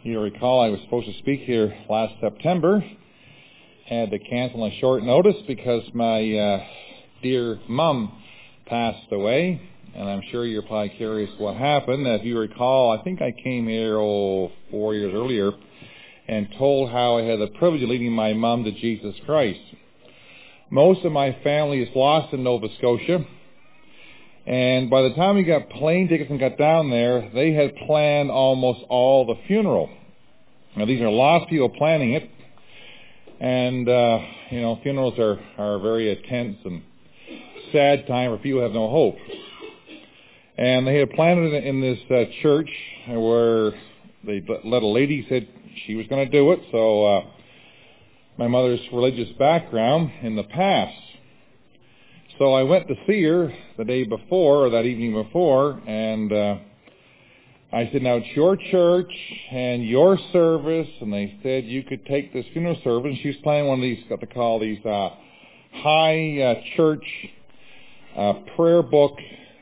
You recall I was supposed to speak here last September. Had to cancel on short notice because my dear mum passed away. And I'm sure you're probably curious what happened. If you recall, I think I came here 4 years earlier and told how I had the privilege of leading my mum to Jesus Christ. Most of my family is lost in Nova Scotia. And by the time we got plane tickets and got down there, they had planned almost all the funeral. Now, these are lost people planning it. And, funerals are a very tense and sad time where people have no hope. And they had planned it in this church where they let a lady said she was going to do it. So my mother's religious background in the past. So I went to see her the day before, or that evening before, and I said, now it's your church and your service, and they said you could take this funeral service. And she was planning one of these, what they call these high church prayer book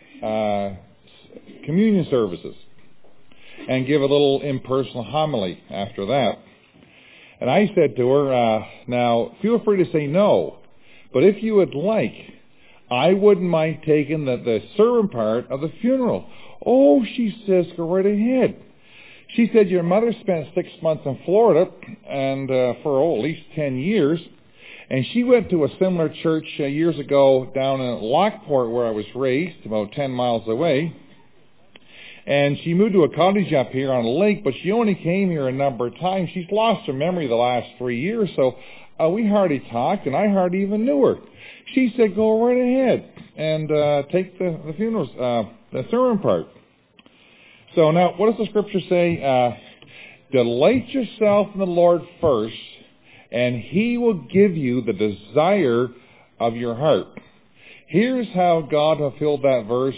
communion services, and give a little impersonal homily after that. And I said to her, now feel free to say no, but if you would like, I wouldn't mind taking the sermon part of the funeral. Oh, she says, go right ahead. She said, your mother spent 6 months in Florida and for at least 10 years. And she went to a similar church years ago down in Lockport where I was raised, about 10 miles away. And she moved to a cottage up here on a lake, but she only came here a number of times. She's lost her memory the last 3 years, so we hardly talked, and I hardly even knew her. She said, go right ahead and take the funerals, the sermon part. So now, what does the scripture say? Delight yourself in the Lord first, and He will give you the desire of your heart. Here's how God fulfilled that verse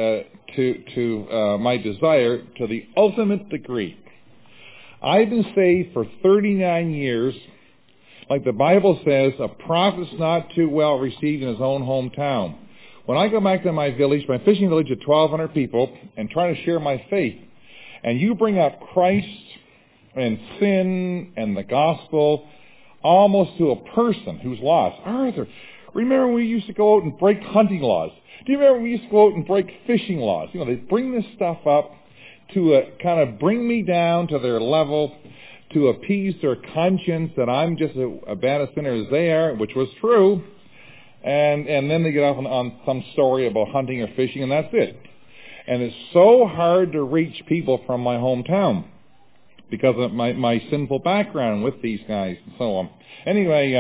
to my desire to the ultimate degree. I've been saved for 39 years. Like the Bible says, a prophet's not too well received in his own hometown. When I go back to my village, my fishing village of 1,200 people, and try to share my faith, and you bring up Christ and sin and the gospel almost to a person who's lost. Arthur, remember when we used to go out and break hunting laws? Do you remember when we used to go out and break fishing laws? They bring this stuff up to kind of bring me down to their level, to appease their conscience that I'm just a bad a sinner as they are, which was true. And then they get off on some story about hunting or fishing, and that's it. And it's so hard to reach people from my hometown because of my sinful background with these guys and so on. Anyway,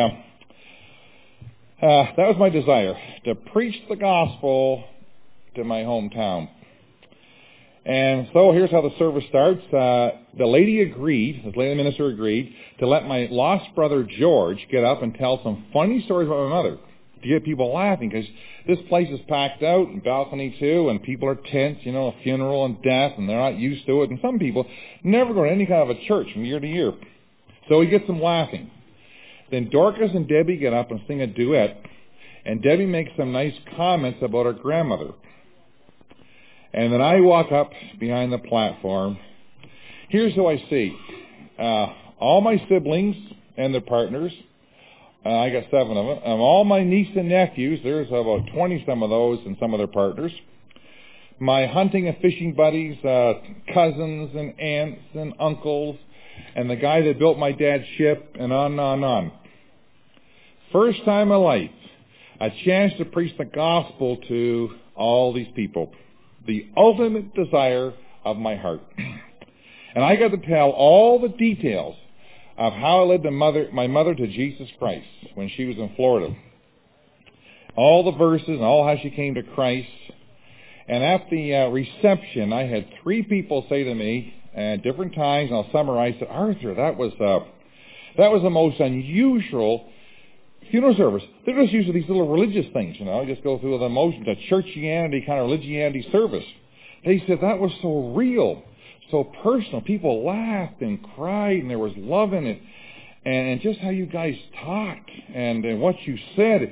that was my desire, to preach the gospel to my hometown. And so here's how the service starts. The lady agreed, the lady minister agreed, to let my lost brother George get up and tell some funny stories about my mother to get people laughing, because this place is packed out, and balcony too, and people are tense, a funeral and death, and they're not used to it. And some people never go to any kind of a church from year to year. So he gets them laughing. Then Dorcas and Debbie get up and sing a duet, and Debbie makes some nice comments about her grandmother. And then I walk up behind the platform. Here's who I see. All my siblings and their partners. I got 7 of them. All my nieces and nephews. There's about 20 some of those and some of their partners. My hunting and fishing buddies, cousins and aunts and uncles, and the guy that built my dad's ship, and on and on and on. First time in my life, a chance to preach the gospel to all these people. The ultimate desire of my heart. And I got to tell all the details of how I led my mother to Jesus Christ when she was in Florida. All the verses and all how she came to Christ. And at the reception, I had 3 people say to me at different times, and I'll summarize it, Arthur, that was the most unusual funeral service. They're just used to these little religious things, just go through the motions, a churchianity kind of religianity service. They said that was so real, so personal. People laughed and cried, and there was love in it. And just how you guys talked and what you said,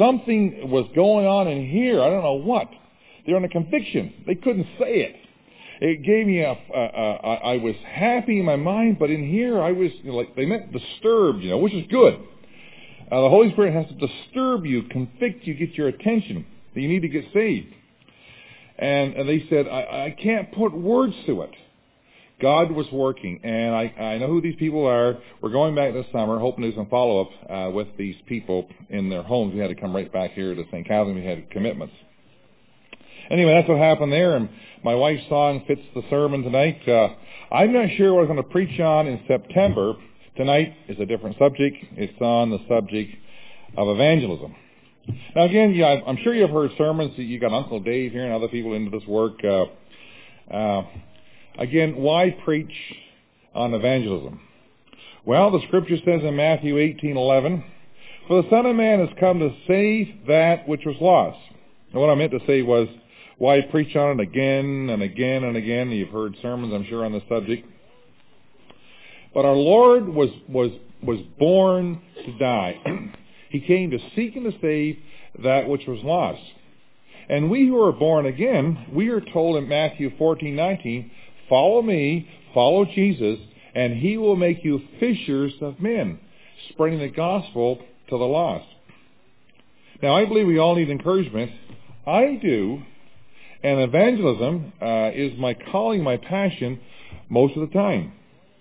something was going on in here. I don't know what. They're under conviction. They couldn't say it. It gave me I was happy in my mind, but in here I was, they meant disturbed, which is good. The Holy Spirit has to disturb you, convict you, get your attention that you need to get saved. And they said, I can't put words to it. God was working, and I know who these people are. We're going back this summer, hoping to do some follow-up with these people in their homes. We had to come right back here to St. Catherine. We had commitments. Anyway, that's what happened there, and my wife's song fits the sermon tonight. I'm not sure what I'm going to preach on in September. Tonight is a different subject. It's on the subject of evangelism. Now again, I'm sure you've heard sermons. You got Uncle Dave here and other people into this work. Again, why preach on evangelism? Well, the scripture says in Matthew 18:11, "For the Son of Man has come to save that which was lost." And what I meant to say was, why preach on it again and again and again? You've heard sermons, I'm sure, on this subject. But our Lord was born to die. He came to seek and to save that which was lost. And we who are born again, we are told in Matthew 14:19, "Follow me, follow Jesus, and he will make you fishers of men," spreading the gospel to the lost. Now, I believe we all need encouragement. I do. And evangelism is my calling, my passion, most of the time.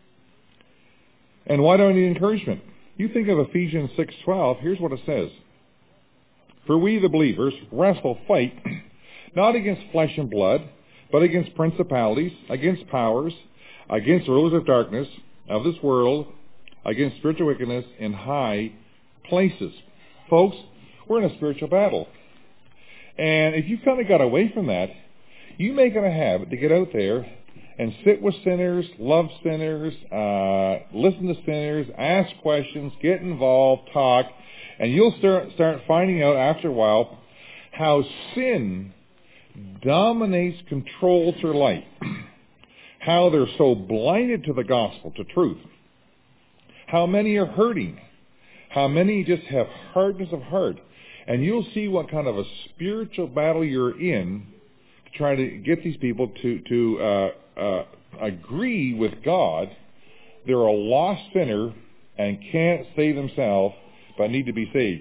And why do I need encouragement? You think of Ephesians 6:12, here's what it says. "For we the believers fight, not against flesh and blood, but against principalities, against powers, against rulers of darkness of this world, against spiritual wickedness in high places." Folks, we're in a spiritual battle. And if you've kind of got away from that, you make it a habit to get out there and sit with sinners, love sinners, listen to sinners, ask questions, get involved, talk, and you'll start finding out after a while how sin dominates, controls their life, how they're so blinded to the gospel, to truth, how many are hurting, how many just have hardness of heart. And you'll see what kind of a spiritual battle you're in to try to get these people to agree with God. They're a lost sinner and can't save themselves, but need to be saved.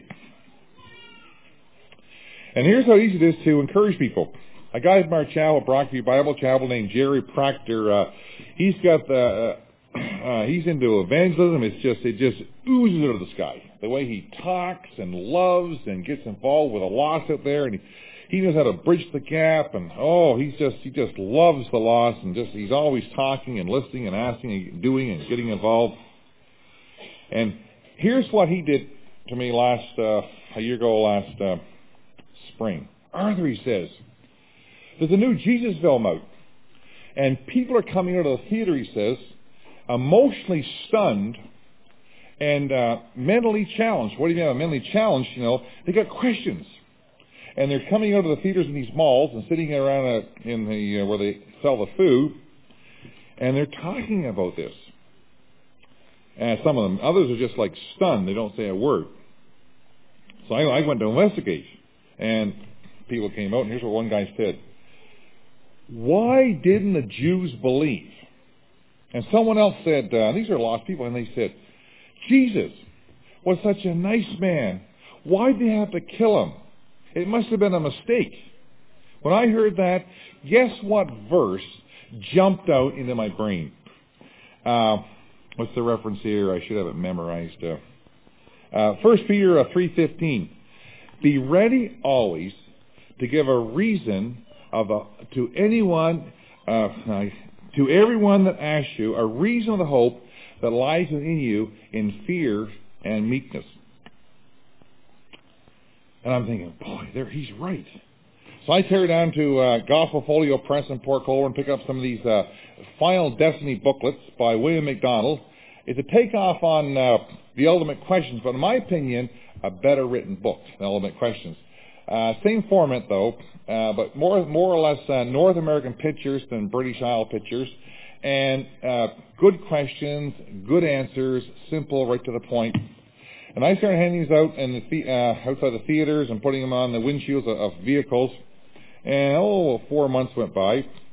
And here's how easy it is to encourage people. A guy at our chapel, Brockview Bible Chapel, named Jerry Proctor, he's into evangelism. It just oozes out of the sky. The way he talks and loves and gets involved with the lost out there, and he knows how to bridge the gap. And he just loves the lost, and he's always talking and listening and asking and doing and getting involved. And here's what he did to me last spring. "Arthur," he says, "there's a new Jesus film out, and people are coming out of the theater," he says, "emotionally stunned and mentally challenged." What do you mean mentally challenged? They got questions. And they're coming out of the theaters in these malls and sitting around in the where they sell the food, and they're talking about this. And some of them, others are just like stunned. They don't say a word. So I went to investigate, and people came out, and here's what one guy said. "Why didn't the Jews believe?" And someone else said, these are lost people, and they said, "Jesus was such a nice man. Why did they have to kill him? It must have been a mistake." When I heard that, guess what verse jumped out into my brain? What's the reference here? I should have it memorized. 1 Peter 3:15. "Be ready always to give a reason to everyone that asks you, a reason of the hope that lies within you in fear and meekness." And I'm thinking, boy, he's right. So I tear down to Gospel Folio Press in Port Colborne and pick up some of these Final Destiny booklets by William MacDonald. It's a takeoff on The Ultimate Questions, but in my opinion, a better written book, The Ultimate Questions. Same format, though, but more or less North American pictures than British Isle pictures. And good questions, good answers, simple, right to the point. And I started handing these out in outside the theaters and putting them on the windshields of vehicles. And 4 months went by.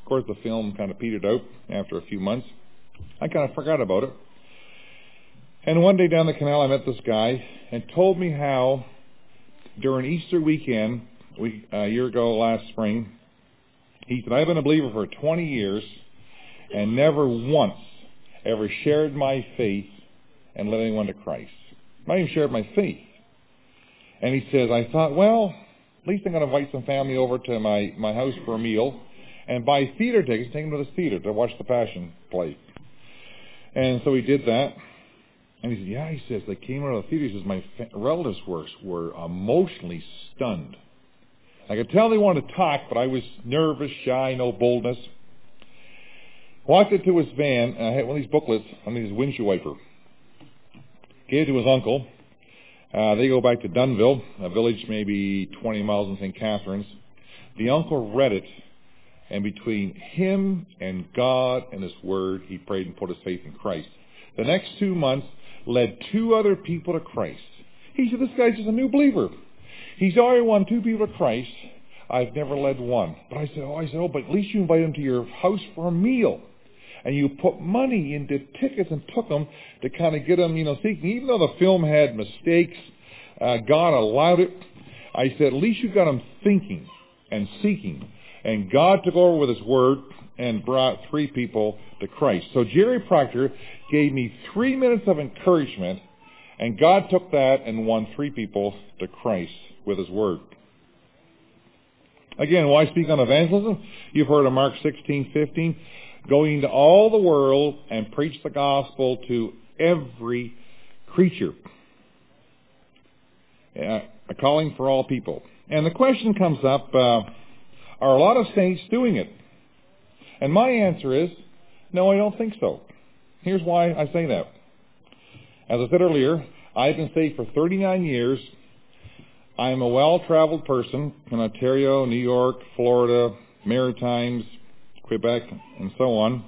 Of course, the film kind of petered out after a few months. I kind of forgot about it. And one day down the canal, I met this guy and told me how during Easter weekend, a year ago last spring, he said, I've been a believer for 20 years and never once ever shared my faith and led anyone to Christ. Not even shared my faith. And he says, I thought, well, at least I'm going to invite some family over to my house for a meal and buy theater tickets, take them to the theater to watch the Passion play. And so he did that. And he said, yeah, he says, they came out of the theater. He says, my relatives were emotionally stunned. I could tell they wanted to talk, but I was nervous, shy, no boldness. Walked into his van, and I had one of these booklets on his windshield wiper. Gave it to his uncle. They go back to Dunville, a village maybe 20 miles from St. Catharines. The uncle read it, and between him and God and His Word, he prayed and put his faith in Christ. The next 2 months, led 2 other people to Christ. He said, this guy's just a new believer. He's already won 2 people to Christ. I've never led one. But I said, but at least you invite him to your house for a meal. And you put money into tickets and took them to kind of get them, seeking. Even though the film had mistakes, God allowed it. I said, at least you got them thinking and seeking. And God took over with His Word and brought 3 people to Christ. So Jerry Proctor gave me 3 minutes of encouragement, and God took that and won 3 people to Christ with His Word. Again, why speak on evangelism? You've heard of Mark 16:15. Going into all the world and preach the gospel to every creature. A calling for all people. And the question comes up, are a lot of saints doing it? And my answer is, no, I don't think so. Here's why I say that. As I said earlier, I've been saved for 39 years. I'm a well-traveled person in Ontario, New York, Florida, Maritimes, Quebec, and so on.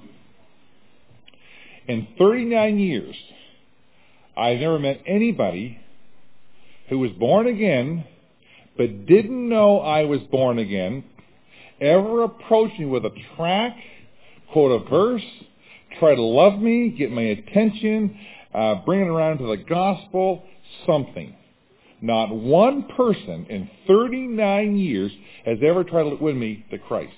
In 39 years, I've never met anybody who was born again but didn't know I was born again, ever approached me with a tract, quote a verse, try to love me, get my attention, bring it around to the gospel, something. Not one person in 39 years has ever tried to win me to Christ.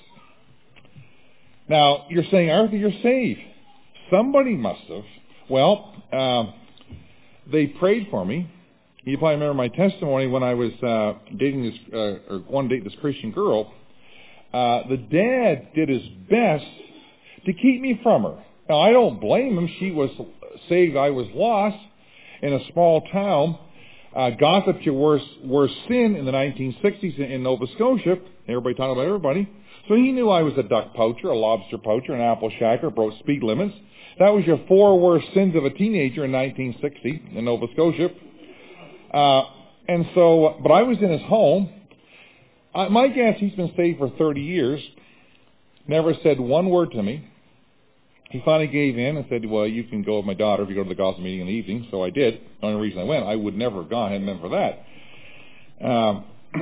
Now, you're saying, Arthur, you're saved. Somebody must have. Well, they prayed for me. You probably remember my testimony when I was dating this Christian girl. The dad did his best to keep me from her. Now, I don't blame him. She was saved. I was lost in a small town. Gossip's your worst sin in the 1960s in Nova Scotia. Everybody talking about everybody. So he knew I was a duck poacher, a lobster poacher, an apple shacker, broke speed limits. That was your 4 worst sins of a teenager in 1960 in Nova Scotia. But I was in his home. My guess, he's been saved for 30 years. Never said one word to me. He finally gave in and said, well, you can go with my daughter if you go to the gospel meeting in the evening. So I did. The only reason I went, I would never have gone, hadn't been for that.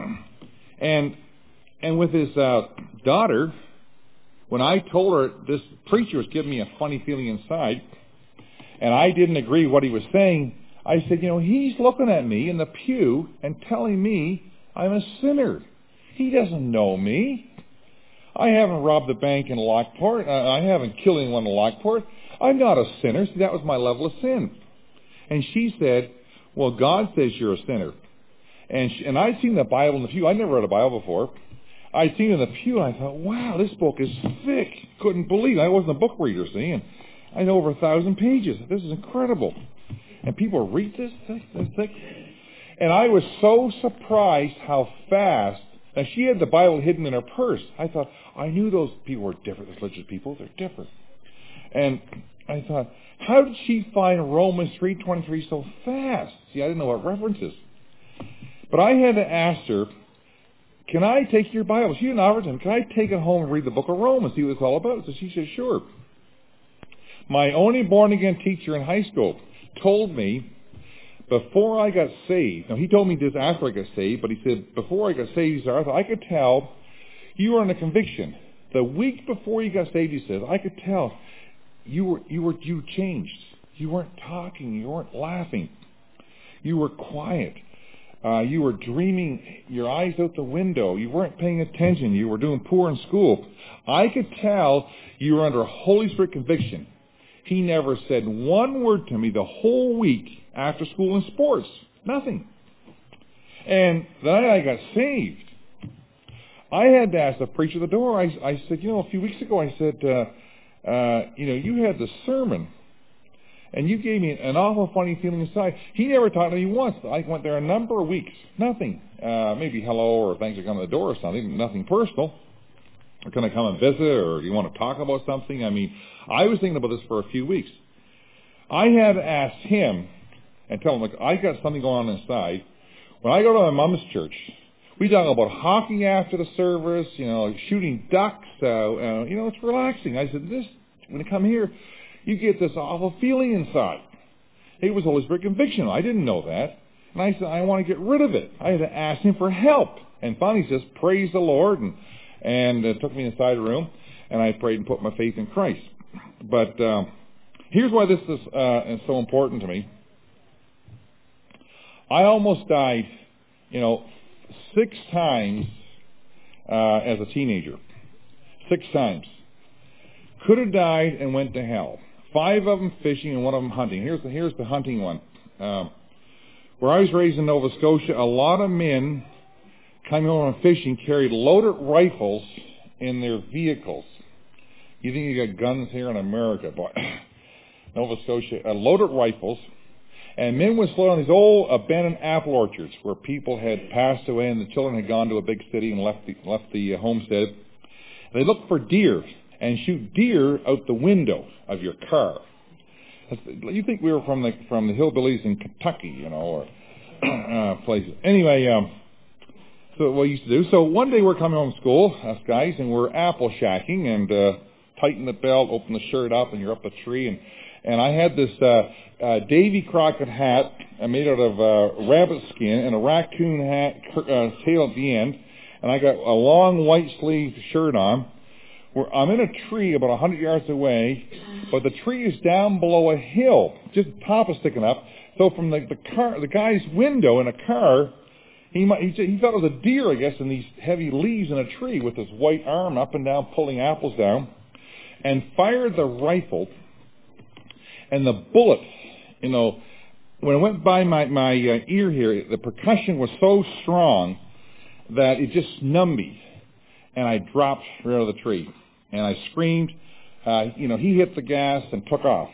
And with his daughter, when I told her this preacher was giving me a funny feeling inside, and I didn't agree with what he was saying, I said, he's looking at me in the pew and telling me I'm a sinner. He doesn't know me. I haven't robbed the bank in Lockport. I haven't killed anyone in Lockport. I'm not a sinner. See, that was my level of sin. And she said, well, God says you're a sinner. And I'd seen the Bible in the pew. I'd never read a Bible before. I'd seen it in the pew, and I thought, wow, this book is thick. Couldn't believe it. I wasn't a book reader, see, and I know over 1,000 pages. This is incredible. And people read this thick. And I was so surprised how fast. Now, she had the Bible hidden in her purse. I thought, I knew those people were different, those religious people. They're different. And I thought, how did she find Romans 3:23 so fast? See, I didn't know what references. But I had to ask her, can I take your Bible? She didn't offer it. Can I take it home and read the book of Romans, see what it's all about? So she said, sure. My only born-again teacher in high school told me, before I got saved, now he told me this after I got saved, but he said, before I got saved, he said, Arthur, I could tell you were in a conviction. The week before you got saved, he says, I could tell you changed. You weren't talking. You weren't laughing. You were quiet. You were dreaming your eyes out the window. You weren't paying attention. You were doing poor in school. I could tell you were under Holy Spirit conviction. He never said one word to me the whole week after school and sports. Nothing. And then I got saved. I had to ask the preacher at the door. I said, a few weeks ago, I said, you had the sermon, and you gave me an awful funny feeling inside. He never talked to me once. I went there a number of weeks. Nothing. Maybe hello or thanks for coming to the door or something. Nothing personal. Or can I come and visit, or do you want to talk about something? I mean, I was thinking about this for a few weeks. I had to ask him and tell him, look, I got something going on inside. When I go to my mom's church, we talk about hockey after the service, shooting ducks. It's relaxing. I said, when you come here, you get this awful feeling inside. It was Holy Spirit conviction. I didn't know that. And I said, I want to get rid of it. I had to ask him for help. And finally he says, praise the Lord. And took me inside the room, and I prayed and put my faith in Christ. But here's why this is so important to me. I almost died, 6 times as a teenager. 6 times. Could have died and went to hell. 5 of them fishing and 1 of them hunting. Here's the hunting one. Where I was raised in Nova Scotia, a lot of men coming home from fishing carried loaded rifles in their vehicles. You think you got guns here in America, but Nova Scotia, loaded rifles. And men would slow down these old abandoned apple orchards where people had passed away and the children had gone to a big city and left the homestead. They looked for deer and shoot deer out the window of your car. You think we were from the hillbillies in Kentucky, or places. Anyway, so what we used to do. So one day we're coming home from school, us guys, and we're apple shacking and tighten the belt, open the shirt up, and you're up a tree. And I had this Davy Crockett hat made out of rabbit skin and a raccoon hat tail at the end. And I got a long white sleeve shirt on. I'm in a tree about 100 yards away, but the tree is down below a hill. Just the top is sticking up. So from the guy's window in a car, he thought it was a deer, I guess, in these heavy leaves in a tree with his white arm up and down, pulling apples down, and fired the rifle. And the bullet, when it went by my ear here, the percussion was so strong that it just numbed me. And I dropped right out of the tree. And I screamed. He hit the gas and took off.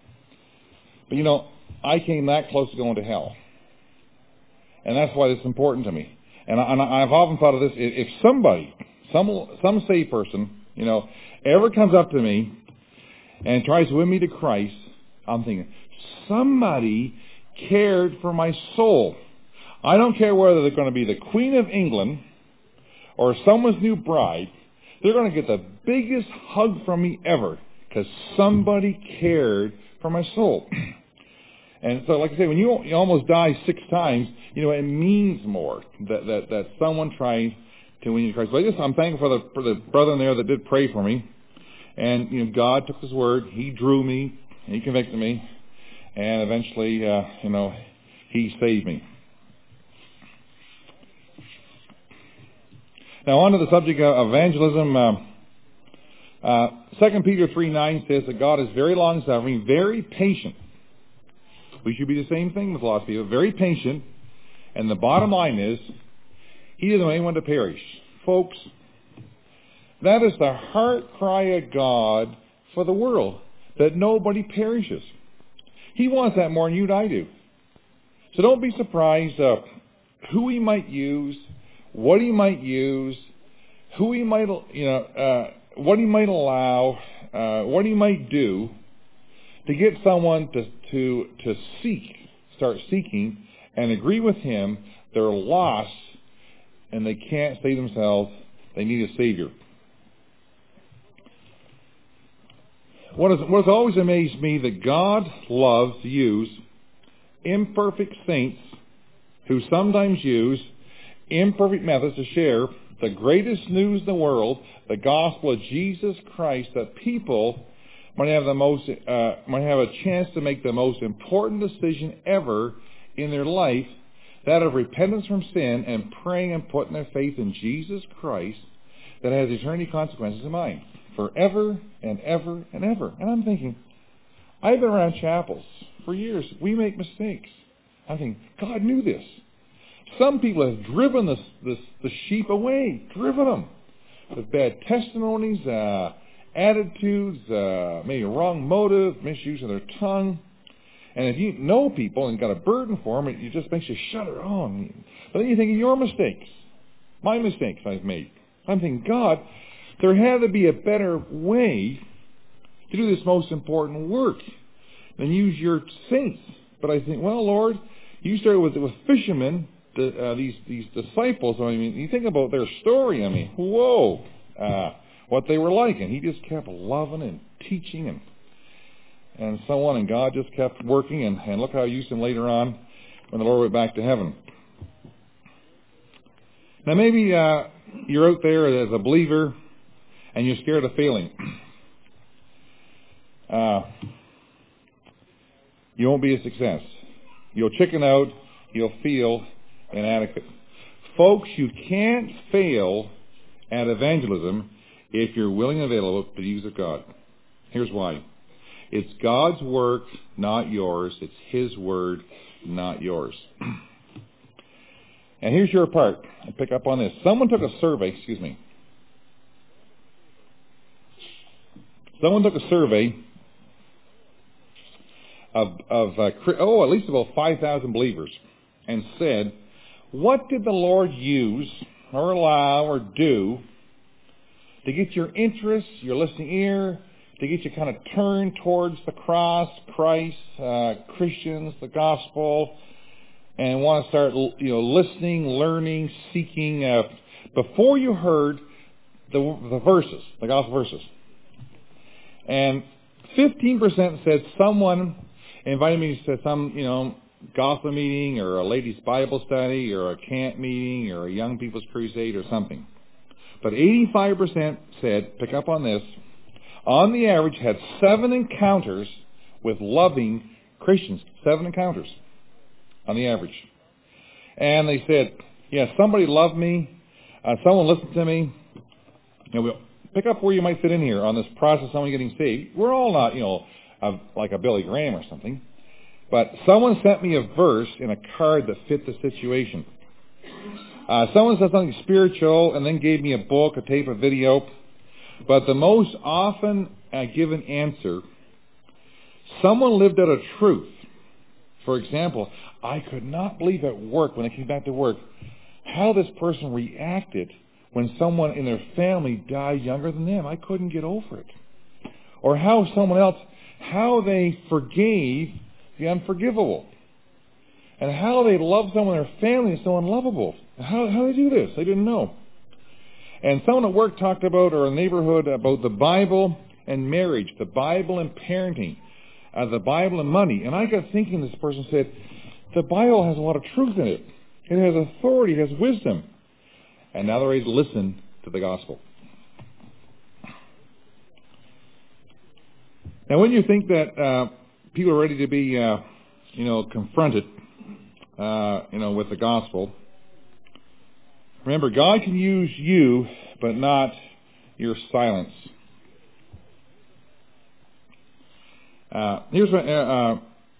But, I came that close to going to hell. And that's why this is important to me. And I've often thought of this. If somebody, some saved person, ever comes up to me and tries to win me to Christ, I'm thinking, somebody cared for my soul. I don't care whether they're going to be the Queen of England or someone's new bride. They're going to get the biggest hug from me ever because somebody cared for my soul. And so, like I say, when you almost die 6 times, it means more that someone tried to win you to Christ. But I'm thankful for the brother in there that did pray for me. And, God took his word. He drew me. He convicted me. And eventually, he saved me. Now, on to the subject of evangelism. 2 Peter 3:9 says that God is very long-suffering, very patient. We should be the same thing with lost people, very patient. And the bottom line is, He doesn't want anyone to perish. Folks, that is the heart cry of God for the world, that nobody perishes. He wants that more than you and I do. So don't be surprised who He might use, what He might use, who He might, what He might allow, what He might do to get someone to start seeking and agree with Him. They're lost and they can't save themselves. They need a Savior. What has always amazed me, that God loves to use imperfect saints who sometimes use imperfect methods to share the greatest news in the world, the gospel of Jesus Christ, that people might have a chance to make the most important decision ever in their life, that of repentance from sin and praying and putting their faith in Jesus Christ, that has eternity consequences in mind, forever and ever and ever. And I'm thinking, I've been around chapels for years. We make mistakes. I'm thinking, God knew this. Some people have driven the sheep away, driven them with bad testimonies, attitudes, maybe a wrong motive, misuse of their tongue. And if you know people and got a burden for them, it just makes you shudder. Oh, but then you think of your mistakes, my mistakes I've made. I'm thinking, God, there had to be a better way to do this most important work than use your saints. But I think, well, Lord, you started with fishermen, these disciples. I mean, you think about their story. I mean, whoa, what they were like, and he just kept loving and teaching and so on, and God just kept working, and look how he used him later on when the Lord went back to heaven. Now maybe you're out there as a believer and you're scared of failing. You won't be a success. You'll chicken out. You'll feel inadequate. Folks, you can't fail at evangelism if you're willing and available to the use of God. Here's why. It's God's work, not yours. It's His word, not yours. And here's your part. I pick up on this. Someone took a survey, of at least about 5,000 believers, and said, what did the Lord use or allow or do to get your interest, your listening ear, to get you kind of turned towards the cross, Christ, Christians, the gospel, and want to start, listening, learning, seeking, before you heard the verses, the gospel verses. And 15% said someone invited me to some, gospel meeting or a ladies' Bible study or a camp meeting or a young people's crusade or something. But 85% said, pick up on this, on the average had 7 encounters with loving Christians. 7 encounters on the average. And they said, somebody loved me, someone listened to me. We'll pick up where you might fit in here on this process of someone getting saved. We're all not, like a Billy Graham or something. But someone sent me a verse in a card that fit the situation. Someone said something spiritual and then gave me a book, a tape, a video. But the most often given answer, someone lived out a truth. For example, I could not believe at work, when I came back to work, how this person reacted when someone in their family died younger than them. I couldn't get over it. Or how someone else, how they forgave the unforgivable. And how they loved someone in their family is so unlovable. How do they do this? They didn't know. And someone at work talked about, or a neighborhood, about the Bible and marriage, the Bible and parenting, the Bible and money. And I got thinking, this person said, the Bible has a lot of truth in it. It has authority, it has wisdom. And now they're ready to listen to the gospel. Now when you think that people are ready to be, confronted, with the gospel, remember, God can use you, but not your silence. Here's what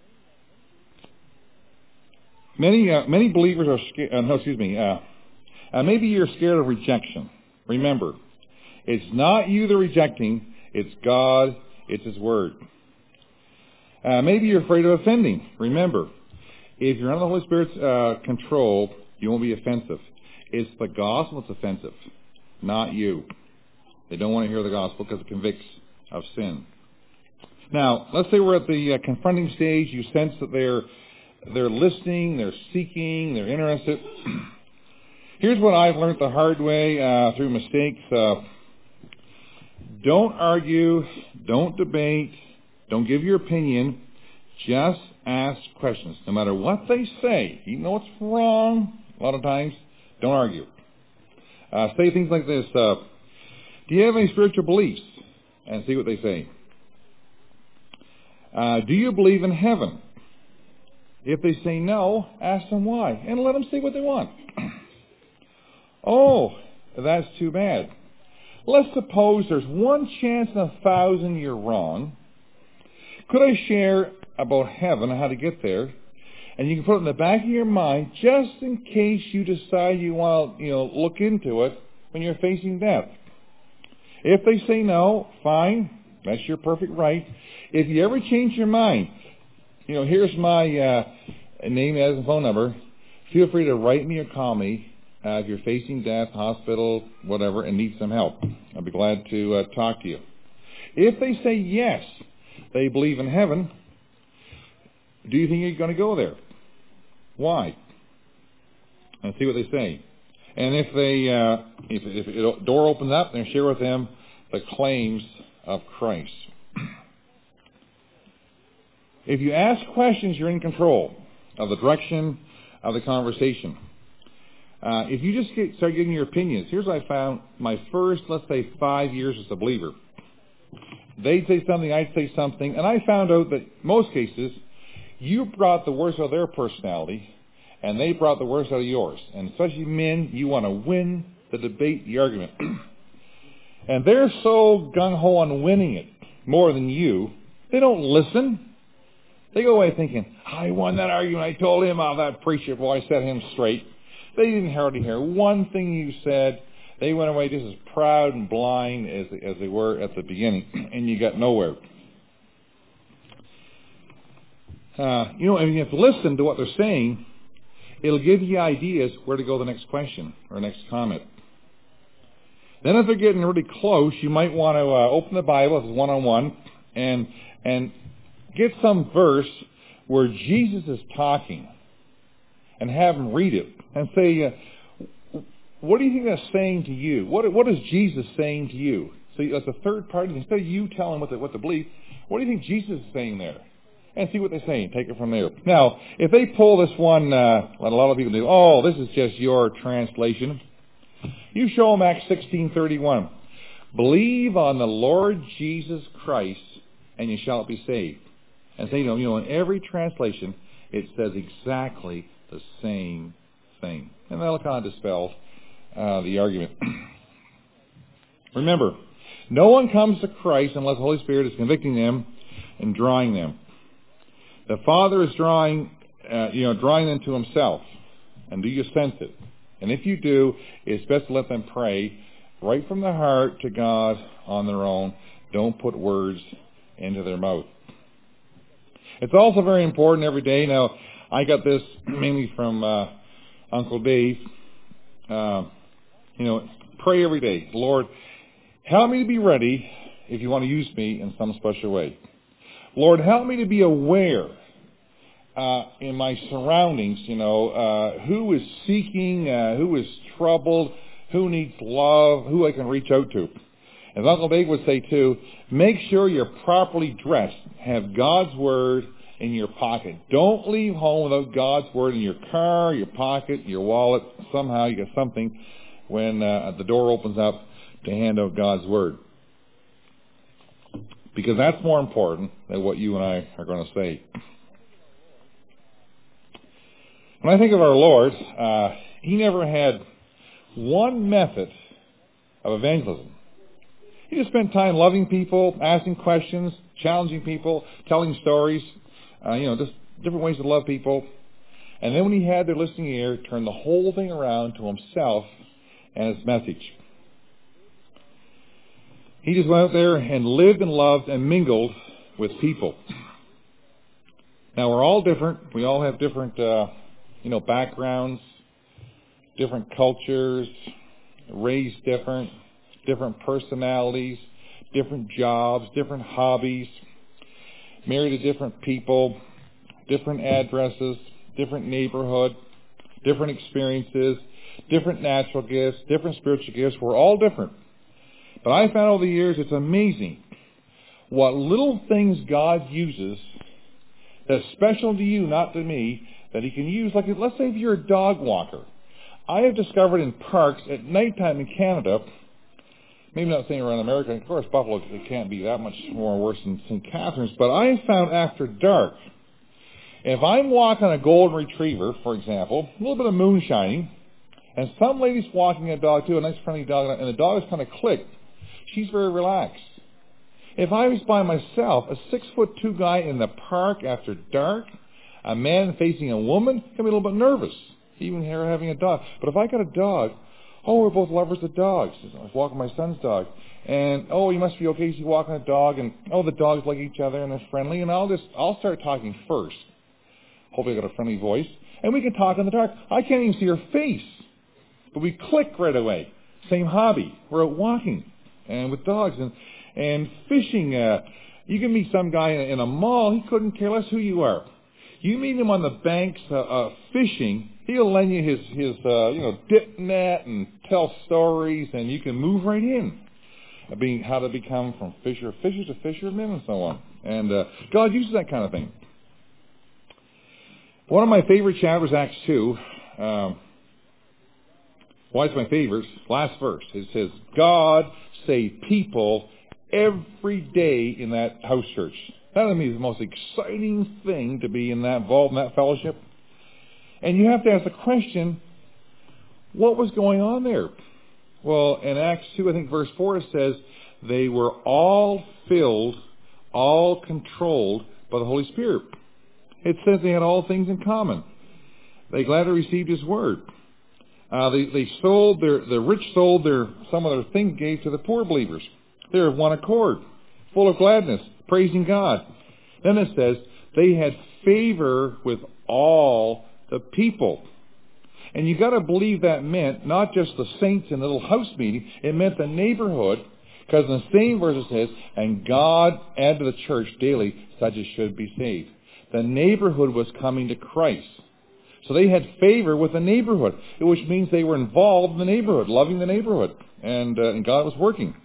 many believers are scared. Maybe you're scared of rejection. Remember, it's not you they're rejecting; it's God. It's His word. Maybe you're afraid of offending. Remember, if you're under the Holy Spirit's control, you won't be offensive. It's the gospel that's offensive, not you. They don't want to hear the gospel because it convicts of sin. Now, let's say we're at the confronting stage. You sense that they're listening, they're seeking, they're interested. Here's what I've learned the hard way through mistakes. Don't argue, don't debate, don't give your opinion. Just ask questions. No matter what they say, even though it's wrong, a lot of times, don't argue. Say things like this. Do you have any spiritual beliefs? And see what they say. Do you believe in heaven? If they say no, ask them why. And let them say what they want. Oh, that's too bad. Let's suppose there's one chance in 1,000 you're wrong. Could I share about heaven and how to get there? And you can put it in the back of your mind just in case you decide you want to, look into it when you're facing death. If they say no, fine. That's your perfect right. If you ever change your mind, here's my name as a phone number. Feel free to write me or call me if you're facing death, hospital, whatever, and need some help. I'll be glad to talk to you. If they say yes, they believe in heaven, do you think you're going to go there? Why? And see what they say. And if the door opens up, then share with them the claims of Christ. If you ask questions, you're in control of the direction of the conversation. If you just start giving your opinions, here's what I found my first, let's say, 5 years as a believer. They'd say something, I'd say something, and I found out that most cases, you brought the worst out of their personality, and they brought the worst out of yours. And especially men, you want to win the debate, the argument. And they're so gung-ho on winning it more than you, they don't listen. They go away thinking, I won that argument. I told him, that preacher boy set him straight. They didn't hardly hear one thing you said. They went away just as proud and blind as they were at the beginning, and you got nowhere. And you have to listen to what they're saying. It'll give you ideas where to go the next question or next comment. Then if they're getting really close, you might want to open the Bible as one-on-one and get some verse where Jesus is talking and have them read it and say, what do you think that's saying to you? What is Jesus saying to you? So that's a third party. Instead of you telling what to believe, what do you think Jesus is saying there? And see what they say and take it from there. Now, if they pull this one, what a lot of people do, this is just your translation. You show them Acts 16:31. Believe on the Lord Jesus Christ and you shall be saved. And say, in every translation, it says exactly the same thing. And that'll kind of dispel the argument. Remember, no one comes to Christ unless the Holy Spirit is convicting them and drawing them. The Father is drawing them to Himself. And do you sense it? And if you do, it's best to let them pray right from the heart to God on their own. Don't put words into their mouth. It's also very important every day. Now, I got this mainly from Uncle Dave. Pray every day. Lord, help me to be ready if you want to use me in some special way. Lord, help me to be aware in my surroundings, who is seeking, who is troubled, who needs love, who I can reach out to. As Uncle Dave would say too, make sure you're properly dressed. Have God's Word in your pocket. Don't leave home without God's Word in your car, your pocket, your wallet. Somehow you get something when the door opens up to hand out God's Word. Because that's more important than what you and I are going to say. When I think of our Lord, He never had one method of evangelism. He just spent time loving people, asking questions, challenging people, telling stories, just different ways to love people. And then when He had their listening ear, turned the whole thing around to Himself and His message. He just went out there and lived and loved and mingled with people. Now, we're all different. We all have different, backgrounds, different cultures, raised different personalities, different jobs, different hobbies, married to different people, different addresses, different neighborhood, different experiences, different natural gifts, different spiritual gifts. We're all different. But I found over the years it's amazing what little things God uses that's special to you, not to me, that He can use. Like, let's say if you're a dog walker. I have discovered in parks at nighttime in Canada, maybe not saying around America, of course Buffalo, it can't be that much more worse than St. Catharines, but I have found after dark, if I'm walking a golden retriever, for example, a little bit of moon shining, and some lady's walking a dog too, a nice friendly dog, and the dog is kind of clicked, she's very relaxed. If I was by myself, a 6'2" guy in the park after dark, a man facing a woman, can be a little bit nervous, even here having a dog. But if I got a dog, oh, we're both lovers of dogs. I was walking my son's dog, and oh, you must be okay. He's walking a dog, and oh, the dogs like each other and they're friendly. And I'll start talking first. Hopefully, I got a friendly voice, and we can talk in the dark. I can't even see her face, but we click right away. Same hobby. We're out walking and with dogs and fishing. You can meet some guy in a mall. He couldn't care less who you are. You meet him on the banks fishing. He'll lend you his dip net and tell stories, and you can move right in. How to become from fishers to fishermen and so on. And God uses that kind of thing. One of my favorite chapters, Acts 2. Why it's my favorite? Last verse. It says, God saved people every day in that house church. That to me is the most exciting thing to be involved in that fellowship. And you have to ask the question, what was going on there? Well, in Acts 2, I think verse 4, it says, they were all filled, all controlled by the Holy Spirit. It says they had all things in common. They gladly received His word. They sold the rich sold some of their things, gave to the poor believers. They were of one accord, full of gladness, praising God. Then it says they had favor with all the people. And you got to believe that meant not just the saints in the little house meeting, it meant the neighborhood, because in the same verse it says, and God added to the church daily such as should be saved. The neighborhood was coming to Christ. So they had favor with the neighborhood, which means they were involved in the neighborhood, loving the neighborhood, and God was working.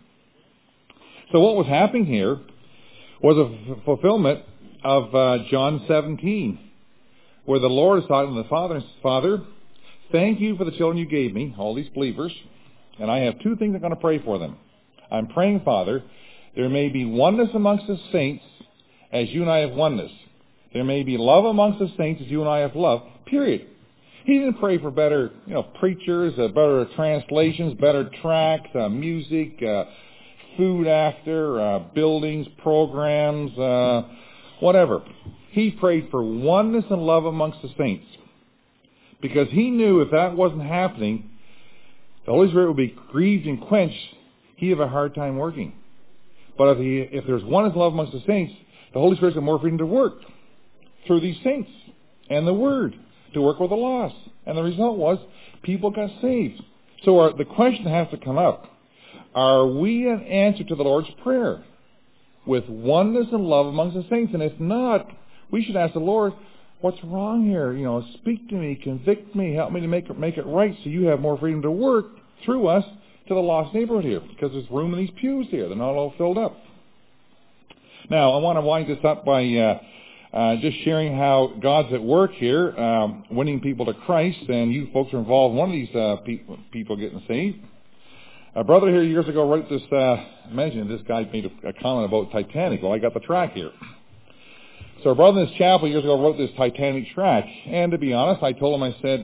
So what was happening here was a fulfillment of John 17, where the Lord is talking to the Father and says, Father, thank you for the children you gave me, all these believers, and I have two things I'm going to pray for them. I'm praying, Father, there may be oneness amongst the saints as you and I have oneness. There may be love amongst the saints as you and I have love, period. He didn't pray for better preachers, better translations, better tracts, music, food after, buildings, programs, whatever. He prayed for oneness and love amongst the saints. Because he knew if that wasn't happening, the Holy Spirit would be grieved and quenched. He'd have a hard time working. But if there's oneness and love amongst the saints, the Holy Spirit's got more freedom to work through these saints and the Word, to work with the lost. And the result was people got saved. So the question has to come up. Are we an answer to the Lord's Prayer with oneness and love amongst the saints? And if not, we should ask the Lord, what's wrong here? Speak to me, convict me, help me to make it right so you have more freedom to work through us to the lost neighborhood here, because there's room in these pews here. They're not all filled up. Now, I want to wind this up by just sharing how God's at work here, winning people to Christ, and you folks are involved in one of these people getting saved. A brother here years ago wrote this, imagine this guy made a comment about Titanic. Well, I got the track here. So a brother in this chapel years ago wrote this Titanic track, and to be honest, I told him, I said,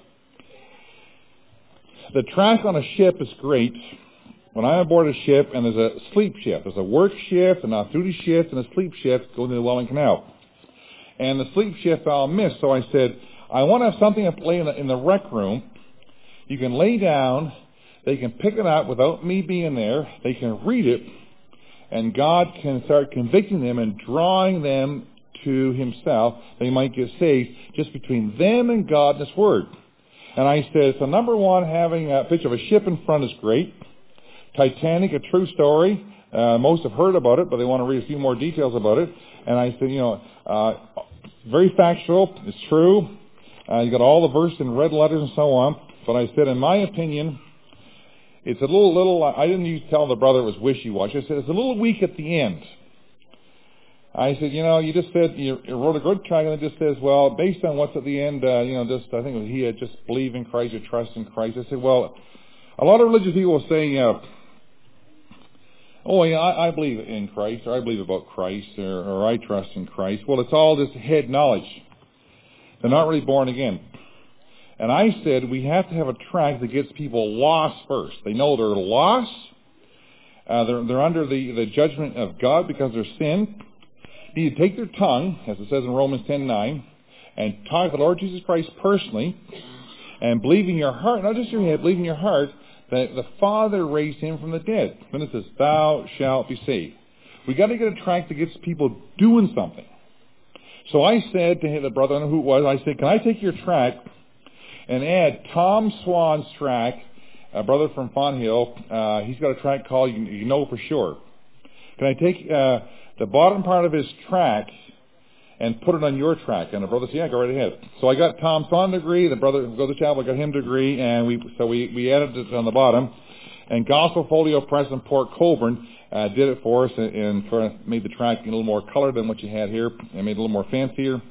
the track on a ship is great when I'm aboard a ship and there's a sleep shift. There's a work shift, an off-duty shift, and a sleep shift going to the Welland Canal. And the sleep shift I'll miss, so I said, I want to have something to play in the rec room. You can lay down, they can pick it up without me being there, they can read it, and God can start convicting them and drawing them to Himself. They might get saved just between them and God and His Word. And I said, so number one, having a picture of a ship in front is great. Titanic, a true story. Most have heard about it, but they want to read a few more details about it. And I said, very factual. It's true. You got all the verses in red letters and so on. But I said, in my opinion, it's a little. I didn't tell the brother it was wishy-washy. I said it's a little weak at the end. I said, you just said you wrote a good tract, and it just says, well, based on what's at the end, just I think it was he had just believe in Christ or trust in Christ. I said, well, a lot of religious people will say, I believe in Christ, or I believe about Christ, or I trust in Christ. Well, it's all just head knowledge. They're not really born again. And I said we have to have a tract that gets people lost first. They know they're lost. They're under the judgment of God because of their sin. You need to take their tongue, as it says in Romans 10:9, and talk to the Lord Jesus Christ personally, and believe in your heart, not just your head, believe in your heart, that the Father raised him from the dead. Then it says, thou shalt be saved. We've got to get a tract that gets people doing something. So I said to the brother, I don't know who it was, I said, can I take your tract and add Tom Swan's tract, a brother from Fonthill? He's got a tract called You Know For Sure. Can I take the bottom part of his tract and put it on your tract? And the brother said, yeah, go right ahead. So I got Tom Swan to agree, the brother who goes to chapel got him to agree, and we added it on the bottom. And Gospel Folio Press in Port Colborne did it for us and made the tract a little more colored than what you had here, and made it a little more fancier.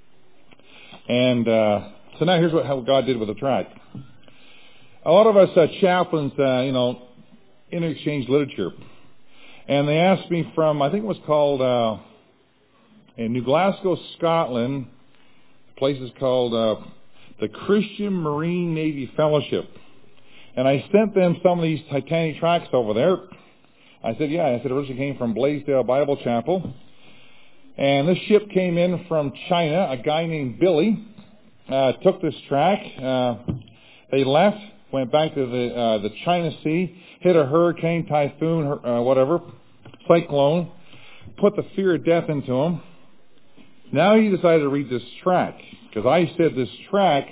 And so now here's how God did with the tract. A lot of us chaplains, interchange literature. And they asked me from, I think it was called, in New Glasgow, Scotland, the place is called the Christian Marine Navy Fellowship. And I sent them some of these Titanic tracts over there. I said, it originally came from Blaisdell Bible Chapel. And this ship came in from China. A guy named Billy took this tract. They left, went back to the China Sea, hit a hurricane, typhoon, cyclone, put the fear of death into him. Now he decided to read this tract, because I said this tract,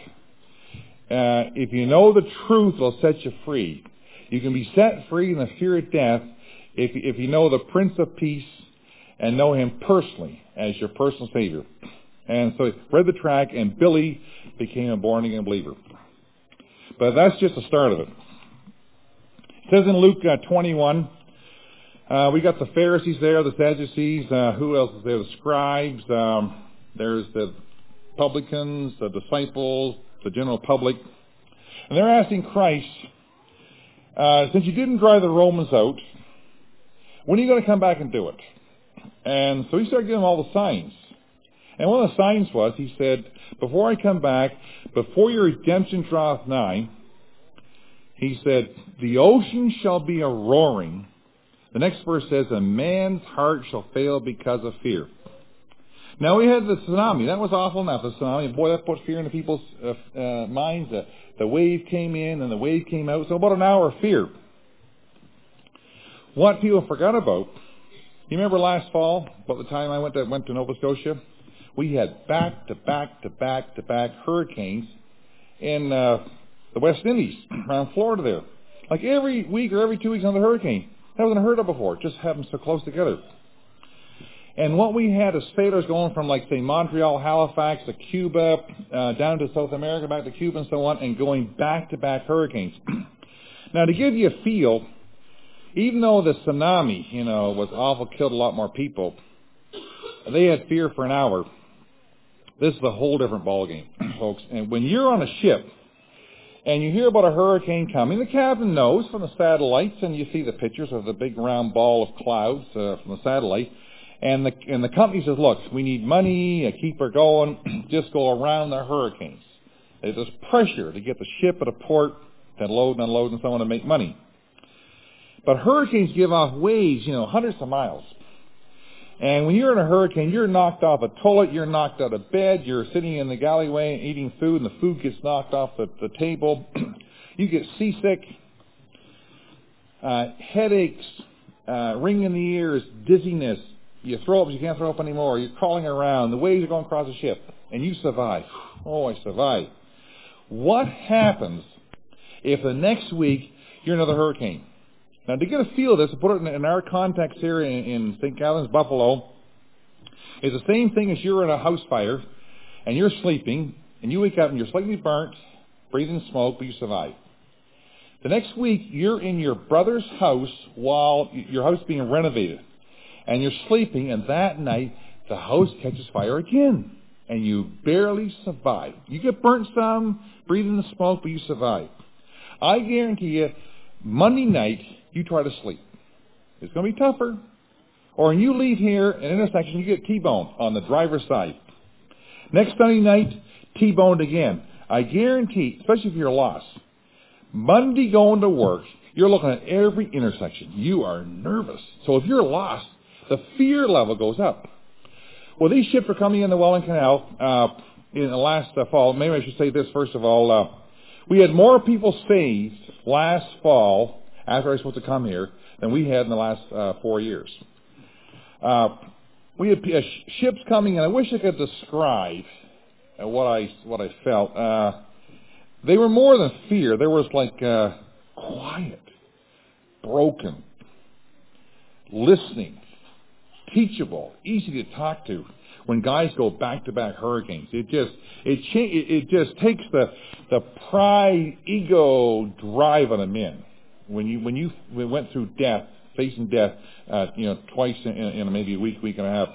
if you know the truth, will set you free. You can be set free in the fear of death if you know the Prince of Peace and know him personally as your personal Savior. And so he read the tract, and Billy became a born-again believer. But that's just the start of it. It says in Luke 21, we got the Pharisees there, the Sadducees. Who else is there? The scribes. There's the publicans, the disciples, the general public. And they're asking Christ, since you didn't drive the Romans out, when are you going to come back and do it? And so he started giving them all the signs. And one of the signs was, he said, before I come back, before your redemption draweth nigh, he said, the ocean shall be a roaring. The next verse says, a man's heart shall fail because of fear. Now we had the tsunami. That was awful enough, the tsunami. Boy, that put fear into people's minds. The wave came in and the wave came out. So about an hour of fear. What people forgot about, you remember last fall, about the time I went to Nova Scotia? We had back-to-back hurricanes in the West Indies, around Florida there. Like every week or every 2 weeks another hurricane. That wasn't heard of before. It just happened so close together. And what we had is sailors going from, like, say, Montreal, Halifax to Cuba, down to South America, back to Cuba and so on, and going back-to-back hurricanes. Now, to give you a feel, even though the tsunami, was awful, killed a lot more people, they had fear for an hour. This is a whole different ballgame, folks. And when you're on a ship and you hear about a hurricane coming, the captain knows from the satellites, and you see the pictures of the big round ball of clouds from the satellite. And the company says, look, we need money, keep her going, just go around the hurricanes. There's this pressure to get the ship at a port, to load and unload and so on to make money. But hurricanes give off waves, hundreds of miles. And when you're in a hurricane, you're knocked off a toilet, you're knocked out of bed, you're sitting in the alleyway eating food, and the food gets knocked off the table. You get seasick, headaches, ringing in the ears, dizziness. You throw up, but you can't throw up anymore. You're crawling around. The waves are going across the ship. And you survive. Oh, I survived. What happens if the next week you're another hurricane? Now, to get a feel of this, to put it in our context here in St. Catharines, Buffalo, is the same thing as you're in a house fire, and you're sleeping, and you wake up and you're slightly burnt, breathing smoke, but you survive. The next week, you're in your brother's house while your house is being renovated. and you're sleeping, and that night the house catches fire again, and you barely survive. You get burnt some, breathing the smoke, but you survive. I guarantee you, Monday night, you try to sleep. It's going to be tougher. Or when you leave here at an intersection, you get T-boned on the driver's side. Next Sunday night, T-boned again. I guarantee, especially if you're lost, Monday going to work, you're looking at every intersection. You are nervous. So if you're lost, the fear level goes up. Well, these ships are coming in the Welland Canal in the last fall. Maybe I should say this first of all. We had more people saved last fall after I was supposed to come here than we had in the last 4 years. We had ships coming, and I wish I could describe what I felt. They were more than fear. There was like quiet, broken, listening, teachable, easy to talk to. When guys go back-to-back hurricanes, it just takes the pride, ego drive of them in. When you went through death, facing death, twice in maybe a week and a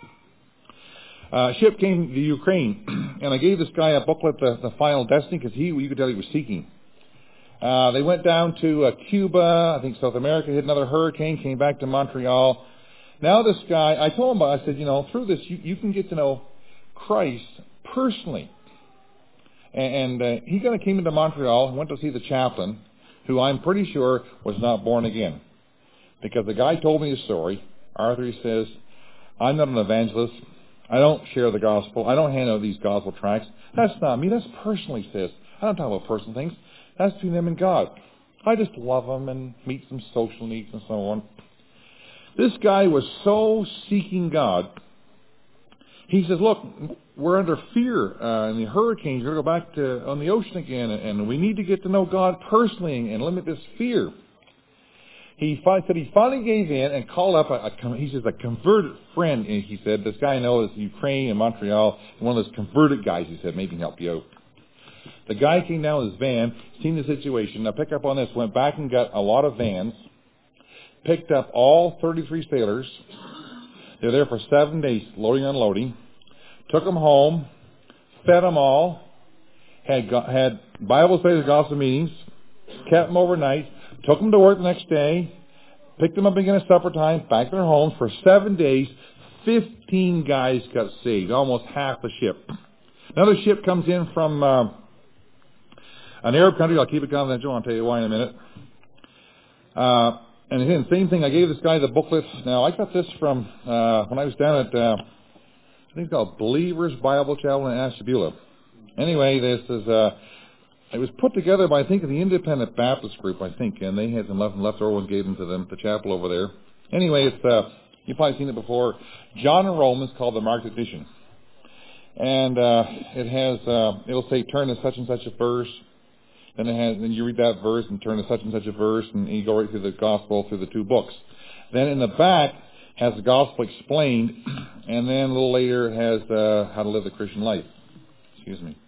half. Ship came to Ukraine, and I gave this guy a booklet, The Final Destiny, because you could tell he was seeking. They went down to Cuba, I think South America, hit another hurricane, came back to Montreal. Now this guy, I told him, I said, through this, you can get to know Christ personally. And he kind of came into Montreal and went to see the chaplain, who I'm pretty sure was not born again. Because the guy told me his story. Arthur, he says, I'm not an evangelist. I don't share the gospel. I don't hand out these gospel tracts. That's not me. That's personal, he says. I don't talk about personal things. That's between them and God. I just love them and meet some social needs and so on. This guy was so seeking God. He says, look, we're under fear in the hurricanes. We're going to go back on the ocean again, and we need to get to know God personally and limit this fear. He said he finally gave in and called up a converted friend. And he said, this guy I know is Ukraine and Montreal, one of those converted guys. He said, maybe he can help you out. The guy came down with his van, seen the situation. Now pick up on this, went back and got a lot of vans, picked up all 33 sailors. They were there for 7 days, loading and unloading. Took them home, fed them all, had Bible studies, gospel meetings, kept them overnight, took them to work the next day, picked them up again at supper time, back to their homes. For 7 days, 15 guys got saved, almost half the ship. Another ship comes in from an Arab country. I'll keep it confidential. I'll tell you why in a minute. And again, same thing. I gave this guy the booklet. Now, I got this from when I was down at, I think it's called Believers Bible Chapel in Ashtabula. Anyway, this is, it was put together by, I think, the Independent Baptist group, I think, and they had some left over and gave them to the chapel over there. Anyway, it's, you've probably seen it before. John and Romans, called the Marked Edition. And it has, it'll say, turn to such and such a verse. Then you read that verse and turn to such and such a verse, and you go right through the gospel through the 2 books. Then in the back has the gospel explained, and then a little later it has how to live the Christian life. Excuse me.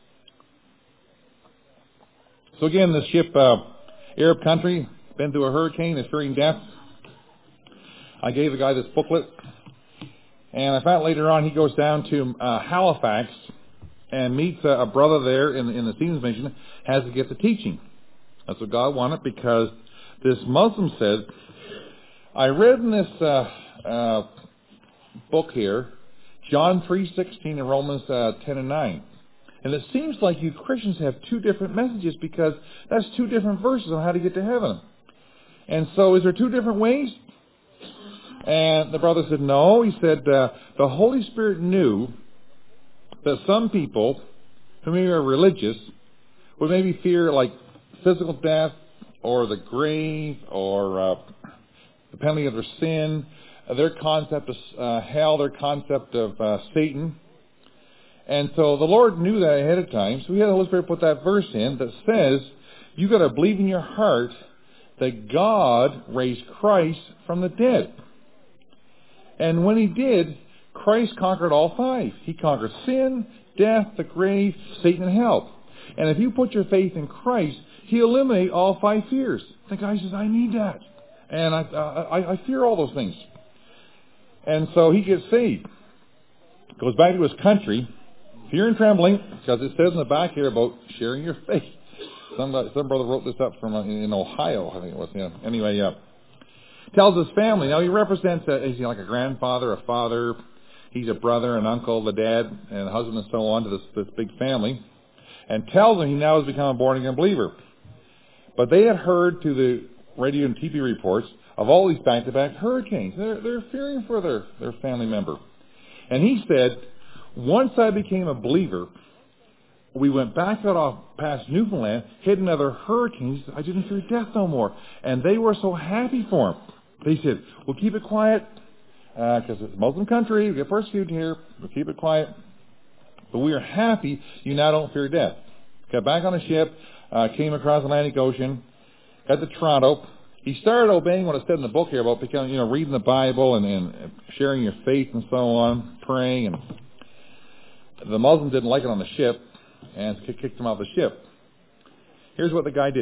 So again, this ship, Arab country, been through a hurricane, is fearing death. I gave the guy this booklet, and I found later on he goes down to Halifax and meets a brother there in the Stevens Mission, has to get the teaching. That's what God wanted, because this Muslim said, I read in this book here, John 3:16 and Romans 10 and 9. And it seems like you Christians have 2 different messages, because that's 2 different verses on how to get to heaven. And so is there 2 different ways? And the brother said, no. He said, the Holy Spirit knew that some people who maybe are religious would maybe fear like physical death or the grave or the penalty of their sin, their concept of hell, their concept of Satan. And so the Lord knew that ahead of time, so He had the Holy Spirit put that verse in that says, you got to believe in your heart that God raised Christ from the dead. And when He did, Christ conquered all 5. He conquered sin, death, the grave, Satan, and hell. And if you put your faith in Christ, He'll eliminate all 5 fears. The guy says, I need that. And I fear all those things. And so he gets saved. Goes back to his country, fear and trembling, because it says in the back here about sharing your faith. Some brother wrote this up from in Ohio, I think it was. Yeah. Anyway, tells his family. Now he represents, he's like a grandfather, a father. He's a brother, an uncle, the dad, and the husband, and so on to this big family. And tells them he now has become a born-again believer. But they had heard to the radio and TV reports of all these back-to-back hurricanes. They're fearing for their family member. And he said, once I became a believer, we went back out off past Newfoundland, hit another hurricane. He said, I didn't fear death no more. And they were so happy for him. They said, we'll keep it quiet, because it's a Muslim country, we get persecuted here, we'll keep it quiet. But we are happy you now don't fear death. Got back on a ship, came across the Atlantic Ocean, got to Toronto. He started obeying what it said in the book here about becoming, reading the Bible and sharing your faith and so on, praying. And the Muslims didn't like it on the ship and kicked him off the ship. Here's what the guy did.